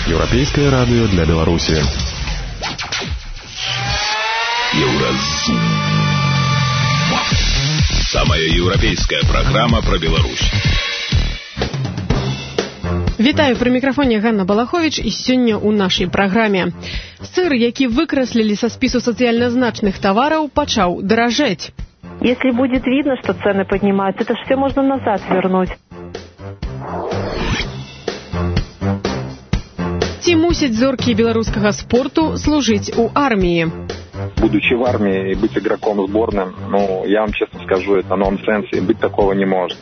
Еўрапейскае радыё для Беларусі. Еўразум. Самая еўрапейская праграма пра Беларусь. Вітаю, пры мікрафоне Ганна Балахович, і сёння ў нашай праграме. Сыр, які выкраслілі са спісу сацыяльна значных тавараў, пачаў даражэць. Если будет видно, что цены поднимаются, это все можно назад вернуть. Ці мусяць зоркі беларускага спорту служыць у арміі? Будучи в армии и быть игроком сборным, я вам честно скажу, это нонсенс, и быть такого не может.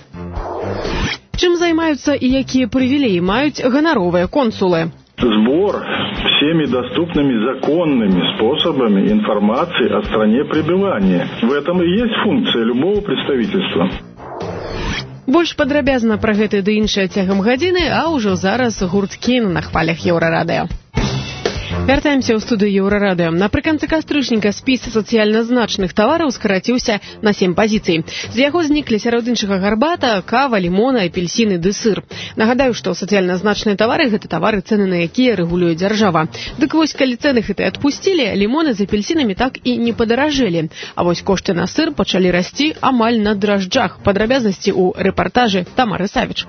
Чым займаюцца і якія прывілеі маюць ганаровыя консулы? Сбор всеми доступными законными способами информации о стране пребывания. В этом и есть функция любого представительства. Больш падрабязна пра гэта ды іншае цягам гадзіны, а ўжо зараз гурт Кін на хвалях Еўрарадыё. Вяртаемся ў студыю Еўрарадыё. Напрыканцы кастрычніка спіс сацыяльна значных тавараў скараціўся на 7 пазіцый. З яго зніклі сярод іншага гарбата, кава, лімона, апельсіны ды сыр. Нагадаю, што сацыяльна значныя тавары – гэта тавары, цэны на якія рэгулюе дзяржава. Дык вось, калі цэны гэтыя адпусцілі, лімоны з апельсінамі так і не падаражэлі. А вось кошты на сыр пачалі расці амаль на дражджах. Падрабязнасці ў рэпартажы Тамары Савіч.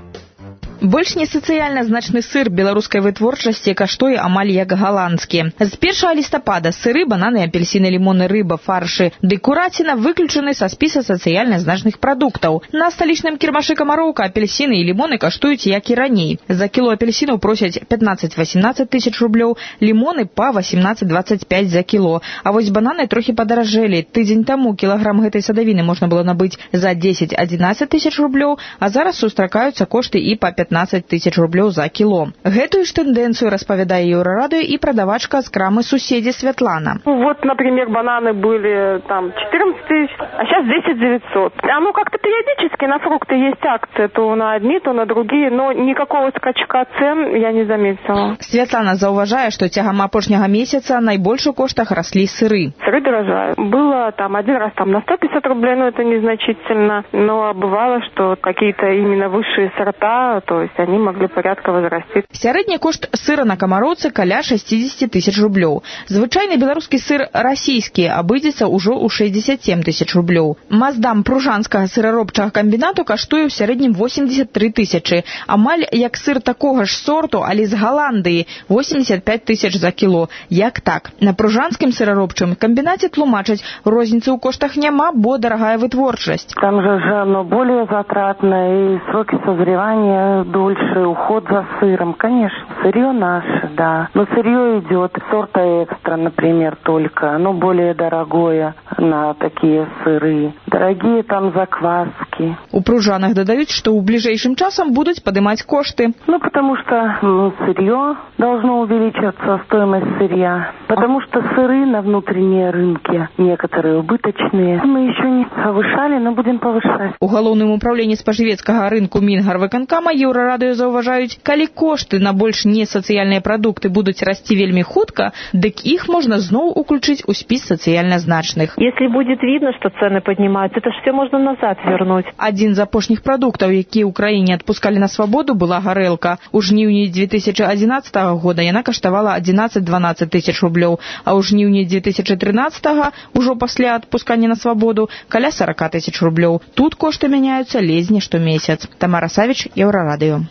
Больш не сацыяльна значны сыр беларускай вытворчасці каштуе амаль як галандскі. З 1 лістапада сыры, бананы, апельсіны, лімоны, рыба, фаршы ды кураціна выключаны са спіса сацыяльна значных прадуктаў. На сталічным кірмашы Камароўка апельсіны і лімоны каштуюць як і раней. За кіло апельсінаў просяць 15-18 тысяч рублёў, лімоны па 18-25 за кіло. А вось бананы трохі падаражэлі. Тыдзень таму кілаграм гэтай садавіны можна было набыць за 10-11 тысяч рублёў, а зараз сустракаюцца кошты і па 15 тысяч рублёў за кіло. Гэтую ж тэндэнцыю распавядае Еўрарадыё і прадавачка з крамы суседзі Святлана. Вот, например, бананы были там 14 тысяч, а сейчас 10 900. Оно как-то периодически на фрукты есть акции, то на одни, то на другие, но никакого скачка цен я не заметила. Святлана заўважае, што цягам апошняга месяца найбольш у коштах раслі сыры. Сыры дорожают. Было там один раз там на 150 рублей, но это незначительно, но бывало, что какие-то именно высшие сорта, то есть они могли порядка возрасти. Сярэдні кошт сыра на Камароўцы каля 60 тысяч рублёў. Звычайны беларускі сыр расійскі абыдзецца ўжо ў 67 тысяч рублёў. Маздам пружанскага сыраробчага камбінату каштуе ў сярэднім 83 тысячы. Амаль як сыр такога ж сорту, але з Галандыі, 85 тысяч за кіло. Як так? На пружанскім сыраробчым камбінаце тлумачаць, розніцы ў коштах няма, бо дарагая вытворчасць. Там же оно более затратное, и сроки созревания дольше, уход за сыром. Конечно, сырье наше, да. Но сырье идет сорта экстра, например, только. Оно более дорогое на такие сыры. Дорогие там закваски. У пружанах дадаюць, што ў бліжэйшым часам будуць падымаць кошты. Потому что сырье должно увеличиваться, стоимость сырья. Потому что сыры на внутренние рынки некоторые убыточные. Мы еще не повышали, но будем повышать. У галоўным управленні спажывецкага рынку Мінгарвыканкама Еўрарадыё заўважаюць, калі кошты на больш несацыяльныя прадукты будуць расці вельмі хутка, дык іх можна зноў уключыць у спіс сацыяльна значных. Если будет видно, что цены поднимаются, это все можно назад вернуть. Адзін з апошніх прадуктаў, які ў краіне адпускалі на свабоду, была гарэлка. У жніўні 2011 года яна каштавала 11-12 тысяч рублёў, а ў жніўні 2013 ужо пасля адпускання на свабоду каля 40 тысяч рублёў. Тут кошты мяняюцца ледзь не штомесяц. Тамара Савіч, Еўрарадыё.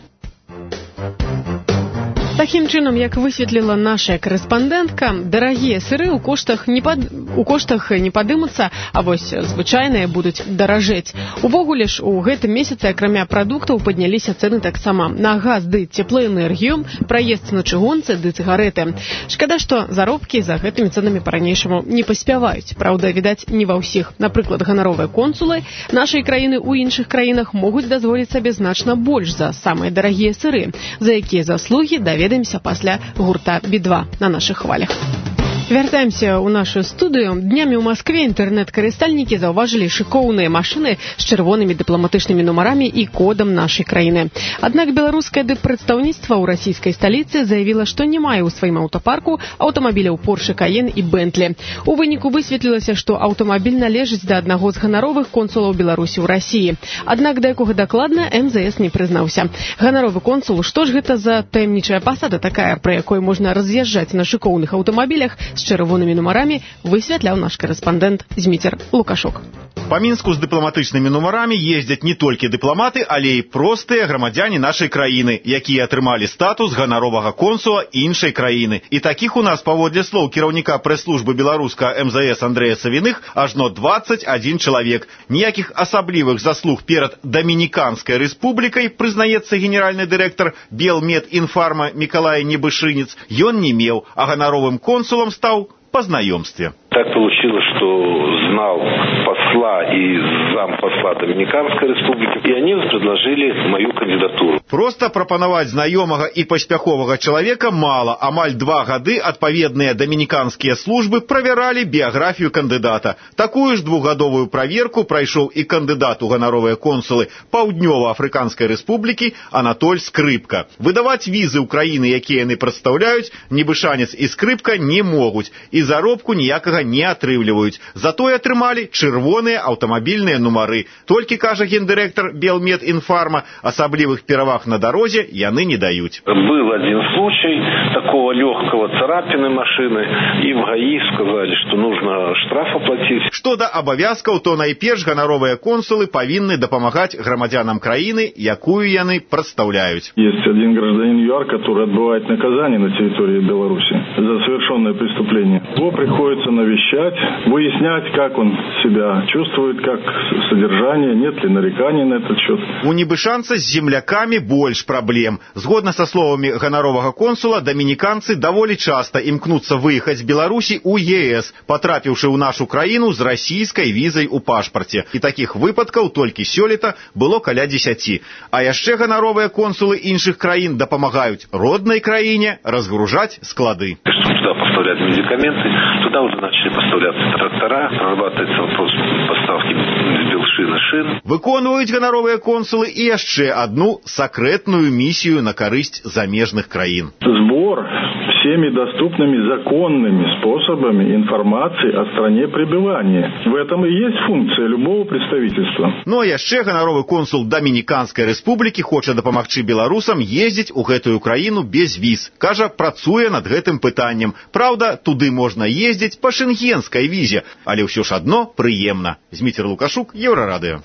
Такім чынам, як высветліла наша карэспандэнтка, дарагія сыры ў коштах не падымуцца, а вось звычайныя будуць даражэць. Увогуле ж у гэтым месяцы, акрамя прадуктаў, падняліся цэны таксама на газ ды цеплаэнергію, праезд на чыгунцы ды цыгарэты. Шкада, што заробкі за гэтымі цэнамі па-ранейшаму не паспяваюць. Праўда, відаць, не ва ўсіх. Напрыклад, ганаровыя консулы нашай краіны ў іншых краінах могуць дазволіць сабе значна больш за самыя дарагія сыры, за якія заслугі даведаемся пасля гурта Би-2 на нашых хвалях. Вяртаемся ў нашу студыю. Днямі ў Маскве інтэрнэт-карыстальнікі заўважылі шыкоўныя машыны з чырвонымі дыпламатычнымі нумарамі і кодам нашай краіны. Аднак беларускае дыппрадстаўніцтва ў расійскай сталіцы заявіла, што не мае ў сваім аўтапарку аўтамабіляў Porsche Cayenne і Bentley. У выніку высветлілася, што аўтамабіль належыць да аднаго з ганаровых консулаў Беларусі ў Расіі. Аднак да якога дакладна МЗС не прызнаўся. Ганаровы консул, што ж гэта за таямнічая пасада такая, пры якой можна раз'язджаць на шыкоўных аўтамабілях з чырвонымі нумарамі, высвятляў наш корэспандэнт Зміцер Лукашук. Па Мінску з дыпламатычнымі нумарамі ездзяць не толькі дыпламаты, але і простыя грамадзяне нашай краіны, якія атрымалі статус ганаровага консула іншай краіны. І такіх у нас, паводле слоў кіраўніка прэс-службы беларускага МЗС Андрэя Савіных, ажно 21 чалавек. Ніякіх асаблівых заслуг перад Дамініканскай рэспублікай, прызнаецца генеральны дырэктар Белмедінфарма Мікалай Небышынец, ён не меў, а ганаровым консулам стаў по знакомстве. Так получилось, что знал посла и зампосла Доминиканской республики, и они предложили мою кандидатуру. Просто прапанаваць знаёмага і паспяховага чалавека мала. Амаль 2 гады адпаведныя дамініканскія службы правяралі біяграфію кандыдата. Такую ж 2-гадовую праверку прайшоў і кандыдат у ганаровыя консулы Паўднёва-Афрыканскай рэспублікі Анатоль Скрыпка. Выдаваць візы ў краіны, якія яны прадстаўляюць, Небышанец і Скрыпка не могуць, і заробку ніякага не атрымліваюць. Затое атрымалі чырвоныя аўтамабільныя нумары. Толькі, кажа гендырэктар Белмедінфарма, асаблівых пераваг на дарозе яны не даюць. Был один случай такого легкого царапины машины, и в ГАИ сказали, что нужно штраф оплатить. Што да абавязкаў, то найперш ганаровыя консулы павінны дапамагаць грамадзянам краіны, якую яны прадстаўляюць. Есть один гражданин ЮАР, который отбывает наказание на территории Беларуси за совершенное преступление. Его приходится навещать, выяснять, как он себя чувствует, как содержание, нет ли нареканий на этот счет. У небышанца з землякамі больш праблем. Згодна са словамі ганаровага консула, дамініканцы даволі часта імкнуцца выехаць з Беларусі ў ЕС, патрапіўшы ў нашу краіну з расійскай візай у пашпарце. І такіх выпадкаў толькі сёлета было каля 10. А яшчэ ганаровыя консулы іншых краін дапамагаюць роднай краіне разгружаць склады. Чтобы туда поставлять медикаменты, туда уже начали поставляться трактора, прорабатывается вопрос поставки белшин и шин. Выконваюць ганаровыя консулы і яшчэ одну сакрэтную місію на карысць замежных краін. Сбор всеми доступными законными способами информации о стране пребывания. В этом и есть функция любого представительства. Ну а яшчэ ганаровы консул Дамініканскай рэспублікі хоча дапамагчы беларусам ездзіць у гэтую краіну без віз. Кажа, працуе над гэтым пытаннем. Праўда, туды можна ездзіць па шенгенскай візе, але ўсё ж адно прыемна. Зміцер Лукашук, Еўрарадыё.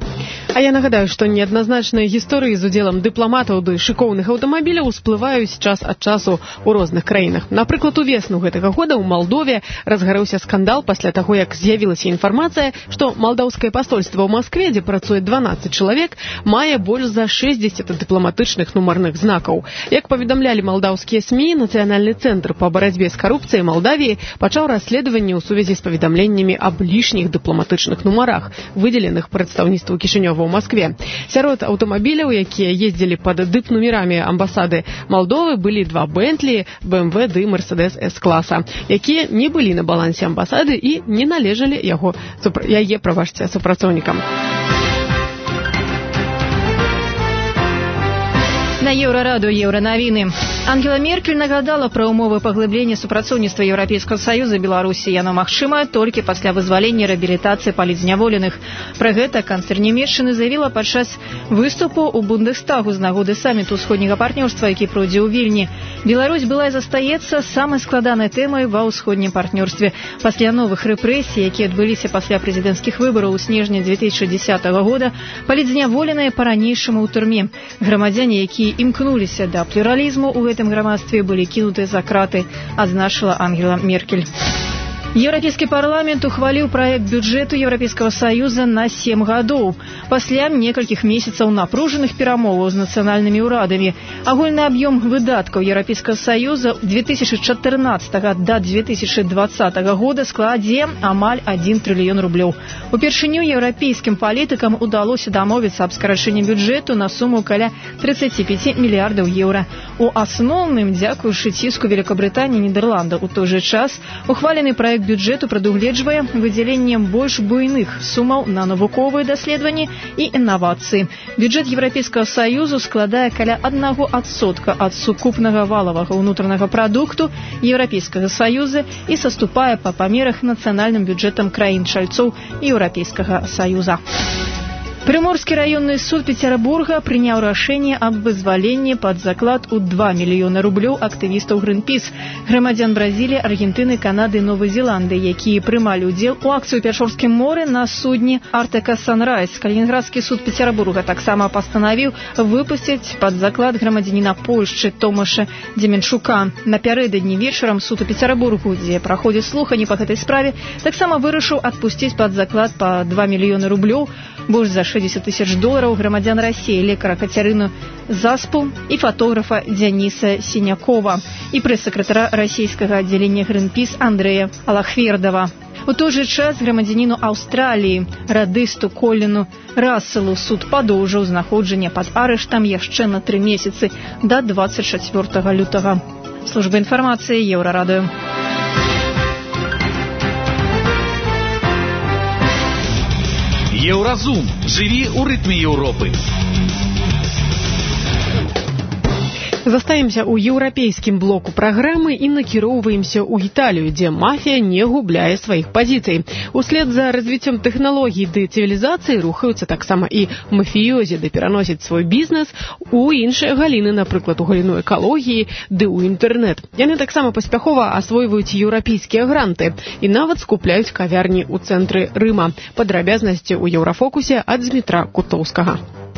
А я нагадаю, што неадназначныя гісторыі з удзелам дыпламатаў ды шыкоўных аўтамабіляў усплываюць час ад часу ў розных краінах. Напрыклад, увесну гэтага года ў Малдове разгарэўся скандал пасля таго, як з'явілася інфармацыя, што малдаўскае пасольства ў Маскве, дзе працуе 12 чалавек, мае больш за 60 дыпламатычных нумарных знакаў. Як паведамлялі малдаўскія СМІ, Нацыянальны цэнтр па барацьбе з карупцыяй Малдавіі пачаў расследаванне ў сувязі з паведамленнямі аб лішніх дыпламатычных нумарах, выдзеленых прадстаўніцтву Кішынёва ў Маскве. Сярод аўтамабіляў, якія ездзілі пад дып-нумерамі амбасады Малдовы, былі 2 Bentley, BMW ды Mercedes S-класа, якія не былі на балансе амбасады і не належалі яе супрацоўнікам. На Еўрарадыё Еўранавіны. Ангела Меркель нагадала пра ўмовы паглыблення супрацоўніцтва Еўрапейскага саюза Беларусі. Яно магчыма толькі пасля вызвалення і рэабілітацыі палітзняволеных. Пра гэта канцлер нямецчыны заявіла падчас выступу ў Бундестагу з нагоды саміту ўсходняга партнёрства, які пройдзе ў Вільні. Беларусь была і застаецца самай складанай тэмай ва ўсходнім партнёрстве. Пасля новых рэпрэсій, якія адбыліся пасля прэзідэнцкіх выбараў у снежні 2010 года, палітзняволеныя па-ранейшаму ў турме. Грамадзяне, якія імкнуліся да плюралізму ў гэтым грамадстве, былі кінутыя за краты, адзначыла Ангела Меркель. Еўрапейскі парламент ухваліў праект бюджэту Еўрапейскага Саюза на 7 гадоў. Пасля некалькіх месяцаў напружаных перамоваў з нацыянальнымі ўрадамі агульны аб'ём выдаткаў Еўрапейскага Саюза 2014 да 2020 года складзе амаль 1 трыльён рублёў. Упершыню еўрапейскім палітыкам удалося дамовіцца аб скарачэнні бюджэту на суму каля 35 мільярдаў еўра. У асноўным, дзякуючы ціску Великабрытаніі і Нідерландаў, у той жа час ухвалены праект бюджэту прадугледжвае выдзяленне больш буйных сумаў на навуковыя даследаванні і інавацыі. Бюджэт Еўрапейскага Саюзу складае каля 1% ад сукупнага валавага ўнутранага прадукту Еўрапейскага Саюза і саступае па памерах нацыянальным бюджэтам краін-чальцоў Еўрапейскага Саюза. Прыморскі раённы суд Петербурга прыняў рашэнне аб вызваленні пад заклад у 2 мільёны рублёў актывістаў Greenpeace, грамадзян Бразіліі, Аргентыны, Канады і Новай Зеландыі, якія прымалі ўдзел у акцыі ў Пячорскім моры на судне Arctica Sunrise. Калінінградскі суд Петербурга таксама пастанавіў выпусціць пад заклад грамадзяніна Польшчы Томаша Дземенчука. Напярэдадні вечарам суд у Петербургу, дзе праходзіць слуханні па гэтай справе, таксама вырашыў адпусціць пад заклад па 2 мільёны рублёў, больш за 60 тысяч долараў грамадзян Расіі, лекара Кацярыну Заспу і фотографа Дзяніса Сінякова і прэс-сакратара расійскага аддзялення Greenpeace Андрэя Алахвердава. У той жа час грамадзяніну Аўстраліі, радысту Коліну Расселу суд падоўжыў знаходжанне пад арыштам яшчэ на 3 месяцы да 24 лютага. Служба інфармацыі Еўрарадыё. Еўразум. Жыві ў рытме Еўропы. Застаемся ў еўрапейскім блоку праграмы і накіроўваемся ў Італію, дзе мафія не губляе сваіх пазіцый. Услед за развіццём тэхналогій ды цывілізацыі рухаюцца таксама і мафіёзі, ды пераносяць свой бізнес у іншыя галіны, напрыклад, у галіну экалогіі ды ў інтэрнэт. Яны таксама паспяхова асвойваюць еўрапейскія гранты і нават скупляюць кавярні ў цэнтры Рыма. Падрабязнасці ў Еўрафокусе ад Дмітра Кутоўскага.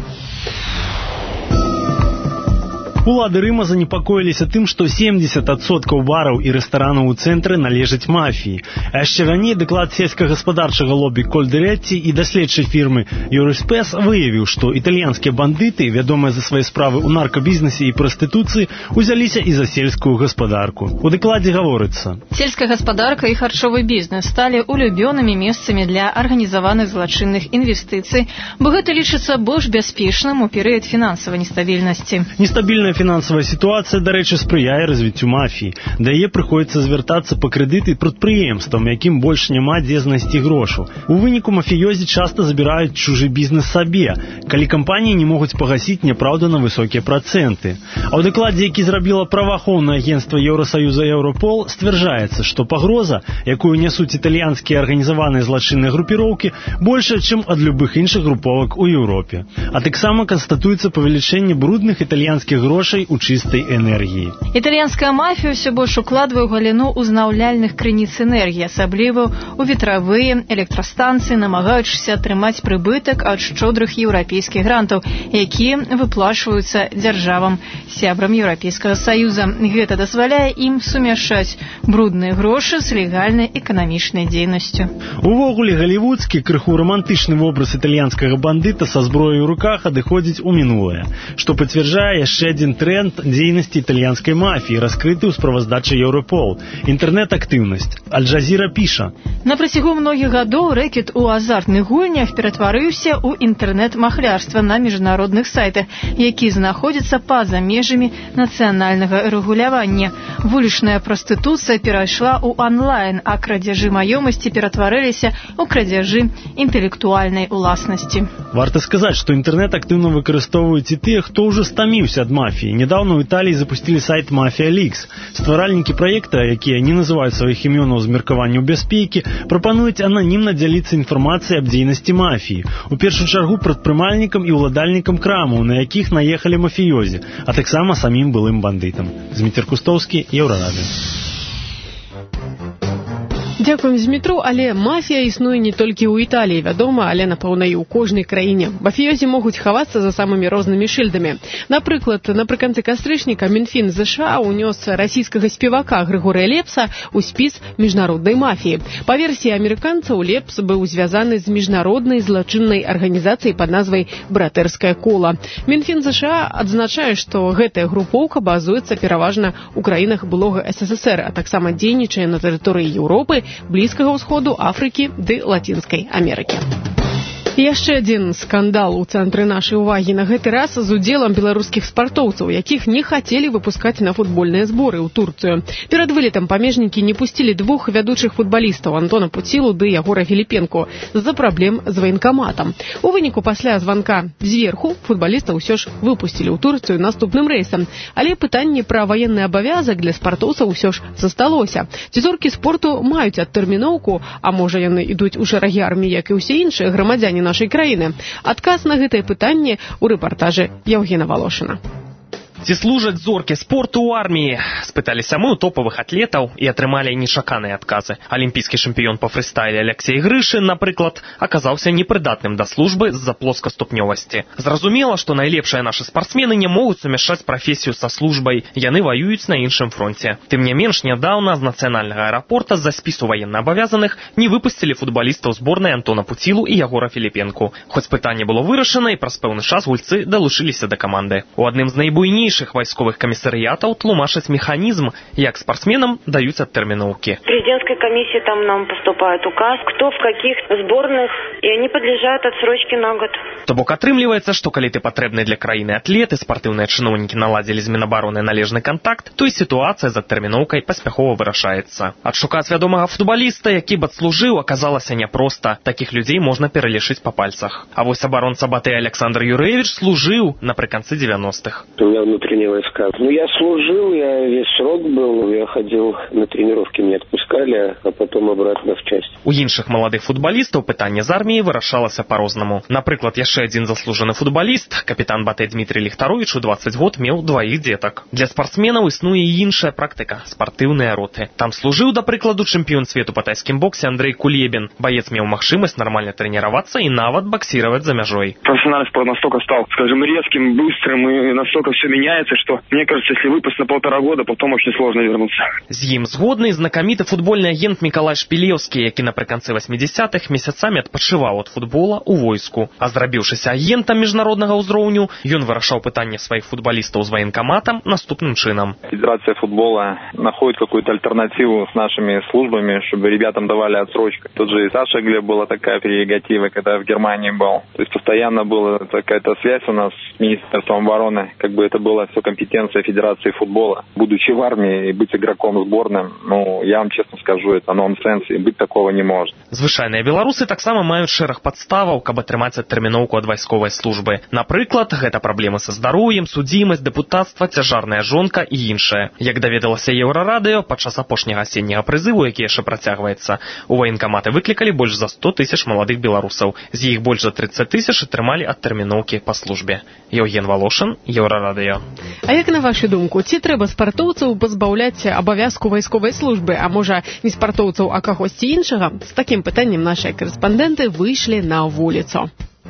Улады Рыма занепакоіліся тым, што 70% бараў і рэстаранаў у цэнтры належаць мафіі. А яшчэ раней даклад сельскагаспадарчага лобі Кольдэрэтці і даследчай фірмы Юриспес выявіў, што італьянскія бандыты, вядомыя за свае справы ў наркабізнесе і прастытуцыі, узяліся і за сельскую гаспадарку. У дакладзе гаворыцца: сельская гаспадарка і харчовы бізнес сталі улюбёнымі месцамі для арганізаваных злачынных інвестыцый, бо гэта лічыцца больш бяспечным у перыяд фінансавай нестабільнасці. Нестабільная фінансавая сітуацыя, дарэчы, спрыяе развіццю мафіі. Да яе прыходзіцца звяртацца па крэдыты прадпрыемствам, якім больш няма дзе знайсці грошаў. У выніку мафіёзі часта забіраюць чужы бізнес сабе, калі кампаніі не могуць пагасіць няпраўдана высокія працэнты. А ў дакладзе, які зрабіла праваахоўнае агенцтва Еўрасаюза Еўропол, сцвярджаецца, што пагроза, якую нясуць італьянскія арганізаваныя злачынныя групіроўкі, большая, чым ад любых іншых груповак у Еўропе. А таксама канстатуецца павелічэнне брудных італьянскіх грошай у чыстай энергіі. Італьянская мафія ўсё больш укладвае ў галіну ўзнаўляльных крыніц энергіі, асабліва ў ветравыя электрастанцыі, намагаючыся атрымаць прыбытак ад шчодрых еўрапейскіх грантаў, якія выплачваюцца дзяржавам сябрам Еўрапейскага Саюза. Гэта дазваляе ім сумяшчаць брудныя грошы з легальнай эканамічнай дзейнасцю. Увогуле, галівудскі, крыху рамантычны вобраз італьянскага бандыта са зброяй у руках адыходзіць у мінулае, што пацвярджае яшчэ адзін тренд дзейнасці італьянскай мафіі, раскрыты ў справаздачы Еўропол. Інтэрнэт-актыўнасць. Аль-Джазіра піша: на працягу многіх гадоў рэкет у азартных гульнях ператварыўся ў інтэрнэт-махлярства на міжнародных сайтах, які знаходзяцца па-за межамі нацыянальнага рэгулявання. Вулічная прастытуцыя перайшла ў онлайн, а крадзяжы маёмасці ператварыліся ў крадзяжы інтэлектуальнай уласнасці. Варта сказаць, што інтэрнэт актыўна выкарыстоўваюць і тыя, хто ўжо стаміўся ад мафіі. Недавно ў Італіі запусцілі сайт Mafia Leaks. Стваральнікі праекта, якія не называюць сваіх імёнаў з меркаванняў бяспекі, прапануюць ананімна дзяліцца інфармацыяй аб дзейнасці мафіі. У першую чаргу прадпрымальнікам і ўладальнікам крамаў, на якіх наехалі мафіёзі, а таксама самім былым бандытам. Дмітр Кутоўскі, Еўрарадыё. Дзякуем Змітру, але мафія існуе не толькі ў Італіі, вядома, але, напэўна, і ў кожнай краіне. Мафіёзі могуць хавацца за самымі рознымі шыльдамі. Напрыклад, напрыканцы кастрычніка Мінфін США ўнёс расійскага спевака Грыгорыя Лепса ў спіс міжнароднай мафіі. Па версіі амерыканцаў, Лепс быў звязаны з міжнароднай злачыннай арганізацыяй пад назвай «Братэрскае кола». Мінфін США адзначае, што гэтая групоўка базуецца пераважна ў краінах былога СССР, а таксама дзейнічае на тэрыторыі Еўропы, Блізкага ўсходу, Афрыкі ды Лацінскай Амерыкі. Яшчэ адзін скандал у цэнтры нашай увагі, на гэты раз з удзелам беларускіх спартоўцаў, якіх не хацелі выпускаць на футбольныя зборы ў Турцыю. Перад вылетам памежнікі не пусцілі двух вядучых футбалістаў Антона Пуцілу ды Ягора Філіпенку з-за праблем з ваенкаматам. У выніку пасля званка зверху футбалістаў усё ж выпусцілі ў Турцыю наступным рэйсам. Але пытанне пра ваенны абавязак для спартоўцаў усё ж засталося. Ці зоркі спорту маюць адтэрміноўку, а можа яны ідуць у шэрагі арміі, як і ўсе іншыя грамадзяне нашай краіны? Адказ на гэтае пытанне ў рэпартажы Яўгена Валошына. Ці служаць зоркі спорту ў арміі? Спыталіся мы ў топавых атлетаў і атрымалі нечаканыя адказы. Алімпійскі чэмпіён па фрыстайле Алексей Грышын, напрыклад, аказаўся непрыдатным да службы з-за плоскаступнёвасці. Зразумела, што найлепшыя нашы спартсмены не могуць сумяшчаць прафесію са службай, яны ваююць на іншым фронце. Тым не менш, нядаўна з нацыянальнага аэрапорта з-за спісу ваеннаабавязаных не выпусцілі футбалістаў зборнай Антона Пуцілу і Ягора Філіпенку. Хоць пытанне было вырашана, і праз пэўны час гульцы далучыліся да каманды. У адным з найбуйнейшых вайсковых камісарыятаў тлумачаць механізм, як спортсменам даюць адтэрміноўкі. В президентской комиссии там нам поступает указ, кто в каких сборных, и они подлежат отсрочке на год. То бок атрымліваецца, што калі ты патрэбны для краіны атлеты, спартыўныя чыноўнікі наладзілі з Мінабароны належны кантакт, то і сітуацыя з адтэрміноўкай паспяхова вырашаецца. Адшукаць вядомага футбаліста, які б адслужыў, аказалася няпроста. Такіх людзей можна пералічыць па пальцах. А вось абаронца Батыя Александр Юрэвіч служыў напрыканцы 90-х. Внутренние войска. Я служил, я весь срок был, я ходил на тренировки, меня отпускали, а потом обратно в часть. У іншых маладых футбалістаў пытанне з арміяй вырашалася па-рознаму. Напрыклад, яшчэ адзін заслужаны футбаліст, капітан Батэй Дмітрый Ліхтаровіч, у 20 год меў дваіх дзетак. Для спартсменаў існуе і іншая практыка – спартыўныя роты. Там служыў, да прыкладу, чэмпіён свету па тайскім боксе Андрей Кулебин. Баец меў магчымасць нармальна трэніравацца і нават баксировать за мяжой. Профессиональный спорт настолько стал, скажем, резким, быстрым и настолько все меняется, что, мне кажется, если выпасть на 1,5 года, потом очень сложно вернуться. З ім згодны знакаміты футбольны агент Мікалай Шпілеўскі, які напрыканцы 80-х месяцамі адпачываў ад футбола ў войску. А зрабіўшыся агентам міжнароднага ўзроўню, ён вырашаў пытанне сваіх футбалістаў з ваенкаматам наступным чынам. Федерация футбола находит какую-то альтернативу с нашими службами, чтобы ребятам давали отсрочку. Тут же и Саша Глеб была такая прерогатива, когда в Германии был. То есть постоянно была какая-то связь у нас с Министерством обороны, как бы это было все компетенция Федерации футбола. Будучи в армии и быть игроком сборным, я вам честно скажу, это нонсенс, и быть такого не может. Звычайныя беларусы таксама маюць шэраг падставаў, каб атрымаць адтэрміноўку ад вайсковай службы. Напрыклад, гэта праблемы са здароўем, судзімасць, дэпутацтва, цяжарная жонка і іншае. Як даведалася Еўрарадыё, падчас апошняга асенняга прызыву, які яшчэ працягваецца, у ваенкаматы выклікалі больш за 100 тысяч маладых беларусаў. З іх больш за 30 тысяч атрымалі адтэрміноўкі па службе. Яўген Валошын, Еўрарадыё. А як на вашу думку, ці трэба спартоўцаў пазбаўляць абавязку вайсковай службы, а можа не спартоўцаў, а кагосьці іншага? З такім пытаннем нашыя корэспандэнты выйшлі на вуліцу.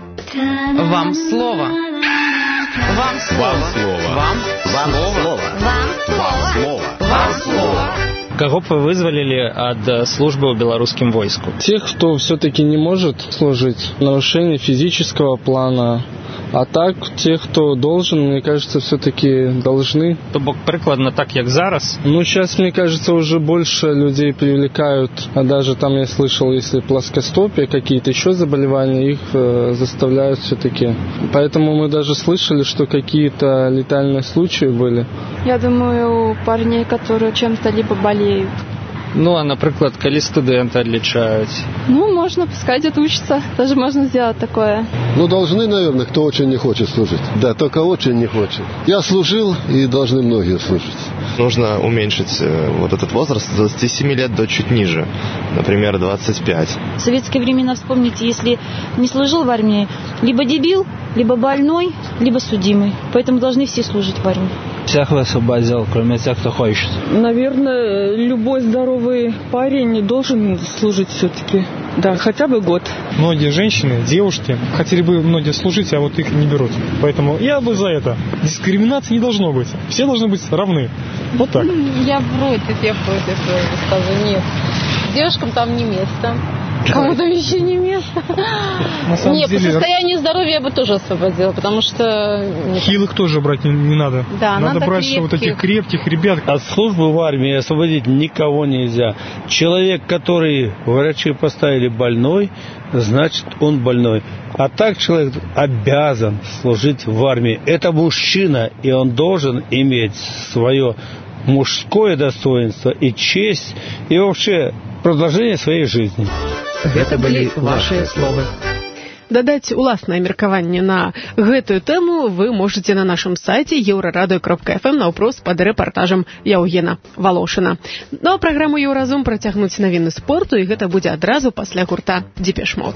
Вам слово. Вам слово. Вам слово. Вам слово. Вам слово. Кого бы вы вызволили от службы в белорусском войску? Тех, кто все-таки не может служить, нарушение физического плана. А так, тех, кто должен, мне кажется, все-таки должны. То бок прикладно так, как зараз? Сейчас, мне кажется, уже больше людей привлекают. А даже там я слышал, если плоскостопие, какие-то еще заболевания, их заставляют все-таки. Поэтому мы даже слышали, что какие-то летальные случаи были. Я думаю, у парней, которые чем-то либо болеют. А, например, коли студенты отличают? Можно, пускай где-то учатся. Даже можно сделать такое. Должны, наверное, кто очень не хочет служить. Да, только очень не хочет. Я служил, и должны многие служить. Нужно уменьшить вот этот возраст с 27 лет до чуть ниже. Например, 25. В советские времена, вспомните, если не служил в армии, либо дебил, либо больной, либо судимый. Поэтому должны все служить в армии. Всех высвободил, кроме тех, кто хочет. Наверное, любой здоровый парень должен служить все-таки. Да, хотя бы год. Многие женщины, девушки хотели бы многие служить, а вот их не берут. Поэтому я бы за это. Дискриминации не должно быть. Все должны быть равны. Вот так. Я против скажу, нет. Девушкам там не место. Кому-то еще не место. Нет, по состоянию здоровья я бы тоже освободила, потому что... Хилых тоже брать не надо. Да, надо брать крепких. Вот таких крепких ребят. От службы в армии освободить никого нельзя. Человек, который врачи поставили больной, значит он больной. А так человек обязан служить в армии. Это мужчина, и он должен иметь свое мужское достоинство и честь, и вообще продолжение своей жизни. Гэта былі вашыя словы. Дадаць уласнае меркаванне на гэтую тэму вы можете на нашым сайце euraradio.fm наўпрост пад рэпартажам Яўгена Волошина. Ну а праграму Еўразум працягнуць навіны спорту, і гэта будзе адразу пасля гурта Depeche Mode.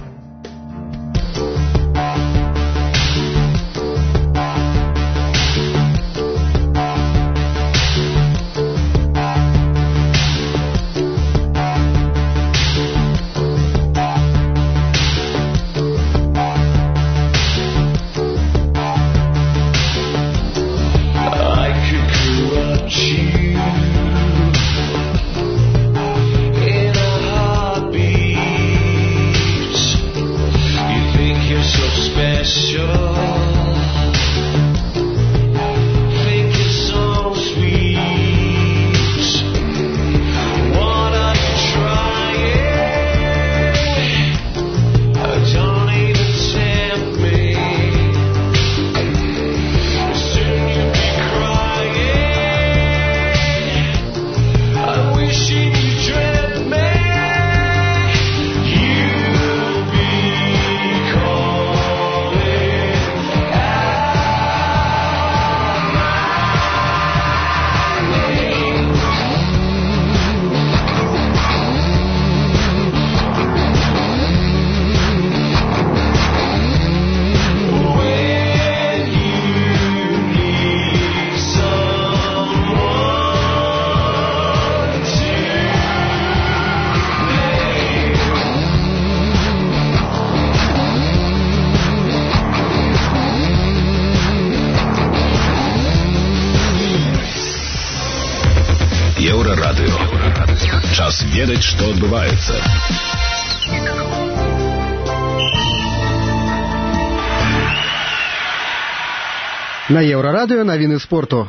Еўрарадыё. Час ведаць, што адбываецца. На Еўрарадыё навіны спорту.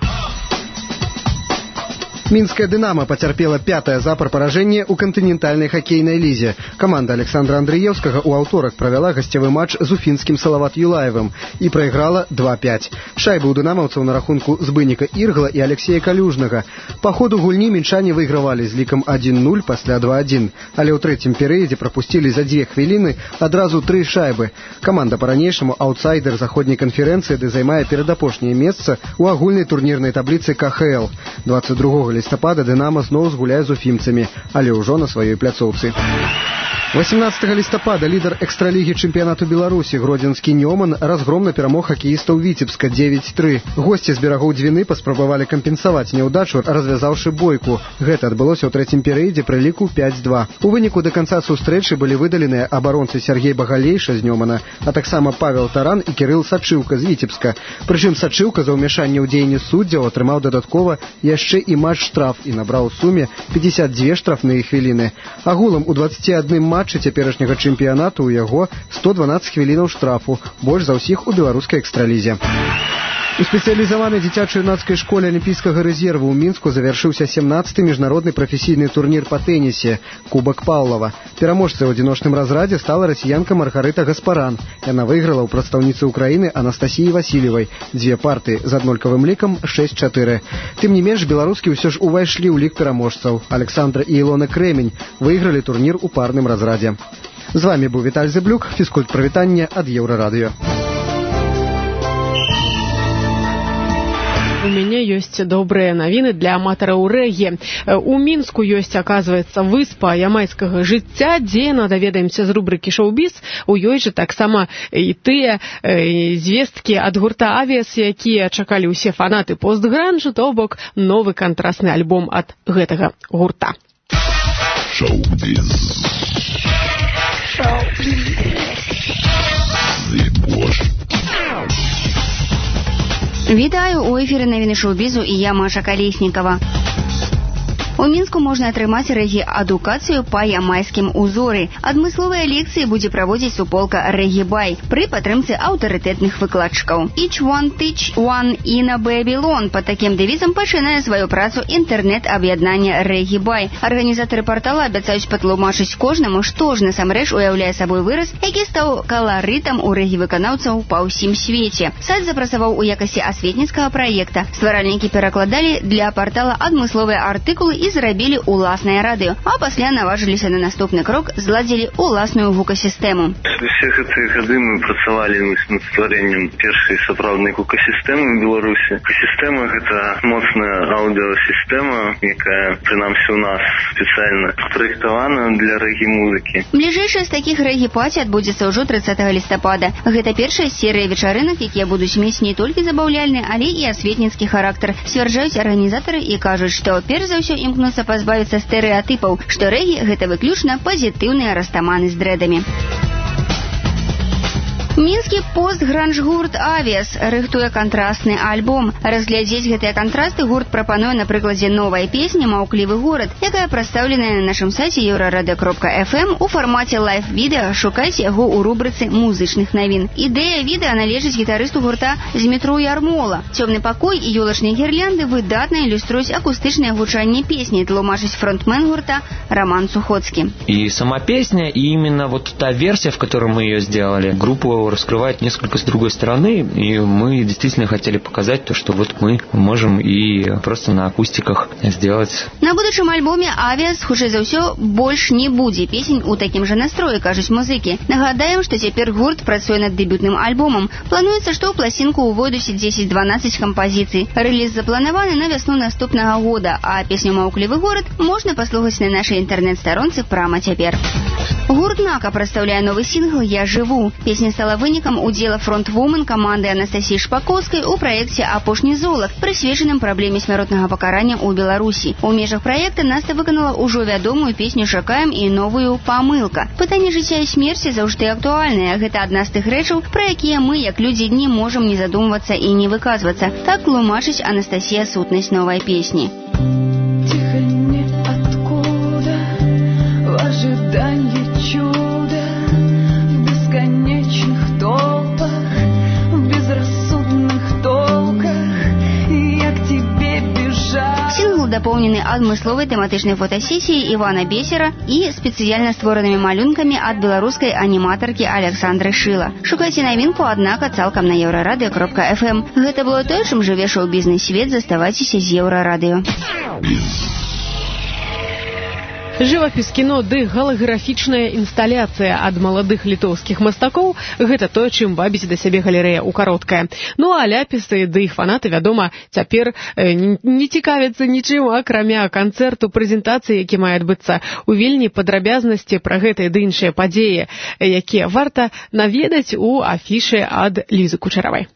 Мінская «Дынамо» потерпела 5-е запар паражэнне ў кантынентальнай хаккейнай лізе. Каманда Александра Андреевскага ў аўторак правяла гасцявы матч з уфінскім Салават Юлаевым і прайграла 2-5. Шайбы ў дынамаўцаў на рахунку Збыніка Іргла і Алексея Калюжнага. Па ходу гульні мінчане выйгравалі з лікам 1-0 пасля 2-1, але ў трэцім перыядзе прапусцілі за 2 хвіліны адразу 3 шайбы. Каманда па-ранейшаму аўтсайдер заходняй канферэнцыі, ды займае перадапошняе месца ў агульнай турнірнай табліцы КХЛ. 22 лістапада «Дынамо» зноў згуляе з уфімцамі, але ўжо на сваёй пляцоўцы. 18 лістапада лідар экстралігі чэмпіянату Беларусі гродзенскі «Нёман» разгромна перамог хакеістаў Віцебска 9-3. Госці з берагоў Двіны паспрабавалі кампенсаваць няўдачу, развязаўшы бойку. Гэта адбылося ў трэцім перыядзе пры ліку 5-2. У выніку да канца сустрэчы былі выдаленыя абаронцы Сергей Багалейша з «Нёмана», а таксама Павел Таран і Кірыл Сачыўка з Віцебска. Прычым Сачыўка за ўмяшанне ў дзеянні суддзяў атрымаў дадаткова яшчэ і матч штраф і набраў у суме 52 штрафныя хвіліны. Агулам у 21 матчы цяперашняга чэмпіянату ў яго 112 хвілінаў штрафу, больш за ўсіх у беларускай экстралізе. У спецыялізаванай дзіцяча-юнацкай школе алімпійскага рэзерву ў Мінску завяршыўся 17-й міжнародны прафесійны турнір па тэнісе «Кубак Паўлава». Пераможцай у адзіночным разрадзе стала расіянка Маргарыта Гаспаран. Яна выйграла ў прадстаўніцы Украіны Анастасіі Васильевай 2 парты з аднолькавым лікам 6-4. Тым не менш, беларускі ўсё ж увайшлі ў лік пераможцаў. Александра і Ілона Крэмень выйгралі турнір у парным разрадзе. З вамі быў Віталь Зэблюк, фізкульт-прывітанне ад Еўрарадыё. У мяне сёння ёсць добрыя навіны для аматараў рэгі. У Мінску ёсць, аказваецца, выспа ямайскага жыцця, дзе даведаемся з рубрыкі «Шоу-біз». У ёй жа таксама і тыя звесткі ад гурта «Авіас», якія чакалі ўсе фанаты постгранжу, то бок новы кантрасны альбом ад гэтага гурта. Шоу-біз. Вітаю, у эфіры навіны шоу-бізу і я Маша Калеснікова. У Мінску можна атрымаць рэгі-адукацыю па ямайскім узоры. Адмысловыя лекцыі будзе праводзіць суполка «Рэгі-бай» пры падтрымцы аўтарытэтных выкладчыкаў. Each one teach one in a Babylon. Пад такім дэвізам пачынае сваю працу інтэрнэт-аб'яднанне «Рэгі-бай». Арганізатары партала абяцаюць патлумачыць кожнаму, што ж насамрэч уяўляе сабой выраз, які стаў каларытам у рэгі-выканаўцаў па ўсім свеце. Сайт запрацаваў у якасці асветніцкага праекта. Стваральнікі перакладалі для партала адмысловыя артыкулы і зрабілі уласнае радыё, а пасля наважыліся на наступны крок, зладзілі уласную гукасістэму. Усе гэтыя гады мы працавалі над стварэннем першай сапраўднай гукасістэмы ў Беларусі. Гукасістэма — гэта моцная аўдыосістэма, якая, прынамсі у нас, спецыяльна праектавана для рэгі-музыкі. Бліжэйшая з такіх рэгі-паці адбудзецца ўжо 30 лістапада. Гэта першая серыя вечарынак, якія будуць мець не толькі забаўляльны, але і асветніцкі характар, сцвярджаюць арганізатары і кажуць, што перш за ўсё імкнуцца пазбавіцца стэрэатыпаў, што рэгі — гэта выключна пазітыўныя растаманы з дрэдамі. Мінскі пост-гранж-гурт «Авіас» рыхтуе кантрасны альбом. Разглядзець гэтыя кантрасты гурт прапануе на прыкладзе новай песні «Маўклівы горад», якая прадстаўленая на нашым сайце euraradio.fm у фармаце лайв-відэа. Шукайце яго ў рубрыцы музычных навін. Ідэя відэа належыць гітарысту гурта Змітру Ярмола. Цёмны пакой і ёлачныя гірлянды выдатна ілюструюць акустычнае гучанне песні, тлумачыць фронтмен гурта Роман Сухоцкий. И сама песня, и именно вот та версия, в которой мы ее сделали, группу раскрывает несколько с другой стороны, и мы действительно хотели показать то, что вот мы можем и просто на акустиках сделать. На будучым альбоме «Авіас» хутчэй за ўсё больш не будзе песень у такім жа настроі, кажуць музыкі. Нагадаем, што цяпер гурт працуе над дэбютным альбомам. Плануецца, што ў пласцінку ўвойдуць 10-12 кампазіцый. Рэліз запланаваны на вясну наступнага года, а песню «Маўклівы горад» можна паслухаць на нашай інтэрнэт-старонцы прама цяпер. Гурт «Нака» прадстаўляе новы сінгл «Я жыву». Песня стала вынікам удзела фронтвумен каманды Анастасіі Шпакоўскай у праекце «Апошні золак», прысвечаным праблеме смяротнага пакарання ў Беларусі. У межах праекта Наста выканала ўжо вядомую песню «Чакаем» і новую «Памылка». Пытанне жыцця і смерці заўжды актуальнае. Гэта адна з тых рэчаў, пра якія мы, як людзі, не можам не задумвацца і не выказвацца. Так тлумачыць Анастасія сутнасць новай песні. Тихо ниоткуда, в ожидании чуда, в бесконечных толпах, в безрассудных толках, я к тебе бежала. Сінгл дапоўнены адмысловай тэматычнай фотасесіяй Івана Бесера і спецыяльна створанымі малюнкамі ад беларускай аніматаркі Александры Шыла. Шукайце навінку, аднака цалкам на euraradio.fm. Гэта было тое, чым жыве шоу-бізнес-свет. Заставайцеся з Еўрарадыё. Жывапіс, кіно ды галаграфічная інсталяцыя ад маладых літоўскіх мастакоў – гэта тое, чым вабіць да сябе галерэя ў кароткае. Ну а ляпісы ды іх фанаты, вядома, цяпер не цікавяцца нічым, акрамя канцэрту, прэзентацыі, які мае адбыцца у Вільні, падрабязнасці пра гэтыя ды іншыя падзеі, якія варта наведаць у афішы ад Лізы Кучаравай.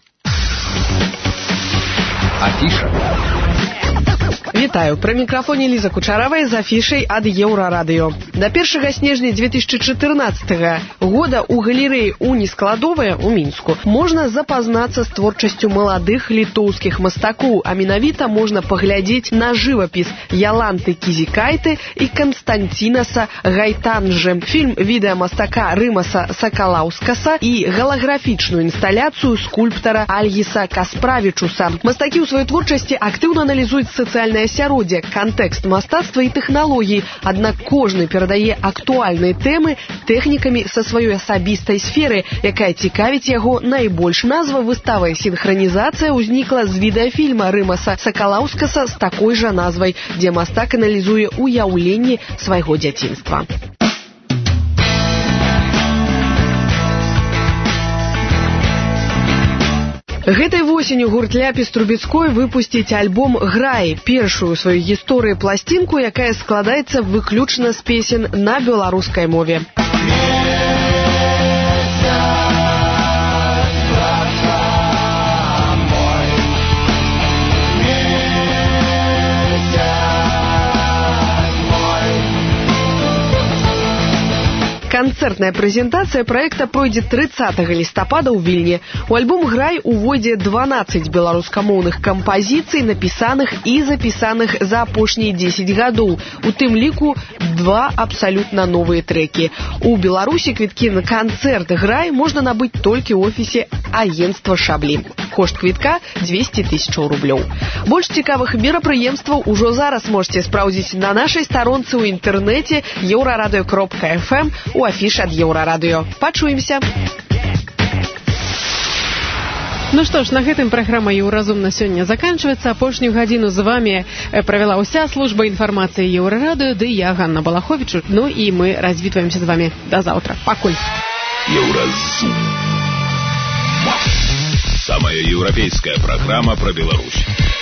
Афіша. Вітаю, пры мікрафоне Ліза Кучаравай з афішай ад Еўрарадыё. До 1 снежня 2014 года у галерэі «Уніскладовая» у Мінску можна запазнацца з творчасцю маладых літоўскіх мастакоў, а менавіта можна паглядзець на жывапіс Яланты Кізікайты і Канстантінаса Гайтанжы, фільм відэамастака Рымаса Сакалаўскаса і галаграфічную інсталяцыю скульптара Альгіса Касправічуса. Мастакі ў сваёй творчасці актыўна аналізуюць сацыяльнае асяроддзе, кантэкст мастацтва і тэхналогій, аднак кожны перадае актуальныя тэмы тэхнікамі са сваёй асабістай сферы, якая цікавіць яго найбольш. Назва выставы «Сінхранізацыя» ўзнікла з відэафільма Рымаса Сакалаўскаса з такой жа назвай, дзе мастак аналізуе ўяўленні свайго дзяцінства. Гэтай восенню гурт Ляпіс Трубецкой выпусціць альбом «Грай», першую ў сваёй гісторыі пласцінку, якая складаецца выключна з песен на беларускай мове. Канцэртная прэзентацыя праекта пройдзе 30 лістапада ў Вільні. У альбом «Грай» увойдзе 12 беларускамоўных кампазіцый, напісаных і запісаных за апошнія 10 гадоў. У тым ліку 2 абсалютна новыя трэкі. У Беларусі квіткі на канцэрт «Грай» можна набыць толькі ў офісе агенцтва «Шаблі». Кошт квітка 200 000 рублёў. Больш цікавых мерапрыемстваў ужо зараз можете спраўдзіць на нашай старонцы ў інтэрнэце euradio.fm у афіш ад Еўрарадыё. Пачуемся! Ну што ж, на гэтым праграма «Еўразум» на сёння заканчваецца. Апошнюю гадзіну з вами правяла ўся служба інфармацыі Еўрарадыё, ды я, Ганна Балаховіч. Ну і мы развітваемся з вами да заўтра. Пакуль. Еўразум. Самая европейская программа про Беларусь.